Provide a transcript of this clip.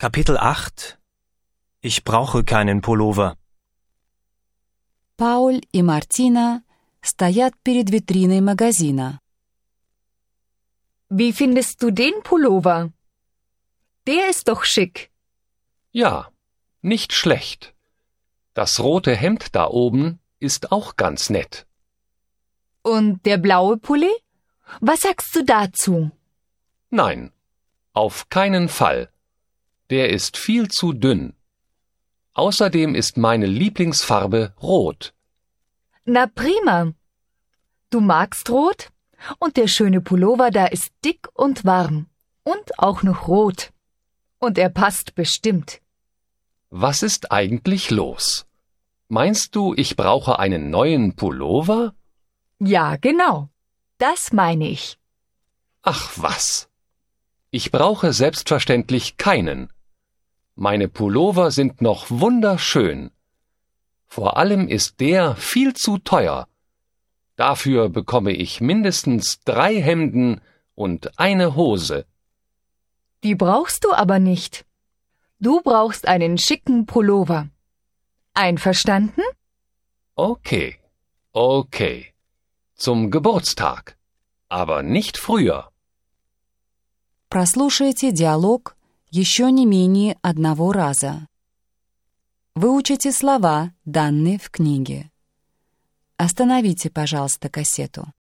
Kapitel 8. Ich brauche keinen Pullover. Пауль и Мартина стоят перед витриной магазина. Wie findest du den Pullover? Der ist doch schick. Ja, nicht schlecht. Das rote Hemd da oben ist auch ganz nett. Und der blaue Pulli? Was sagst du dazu? Nein, auf keinen Fall. Der ist viel zu dünn. Außerdem ist meine Lieblingsfarbe rot. Na prima. Du magst rot? Und der schöne Pullover da ist dick und warm. Und auch noch rot. Und er passt bestimmt. Was ist eigentlich los? Meinst du, ich brauche einen neuen Pullover? Ja, genau. Das meine ich. Ach was. Ich brauche selbstverständlich keinen. Meine Pullover sind noch wunderschön. Vor allem ist der viel zu teuer. Dafür bekomme ich mindestens 3 Hemden und eine Hose. Die brauchst du aber nicht. Du brauchst einen schicken Pullover. Einverstanden? Okay, okay. Zum Geburtstag. Aber nicht früher. Прослушайте диалог еще не менее одного раза. Выучите слова, данные в книге. Остановите, пожалуйста, кассету.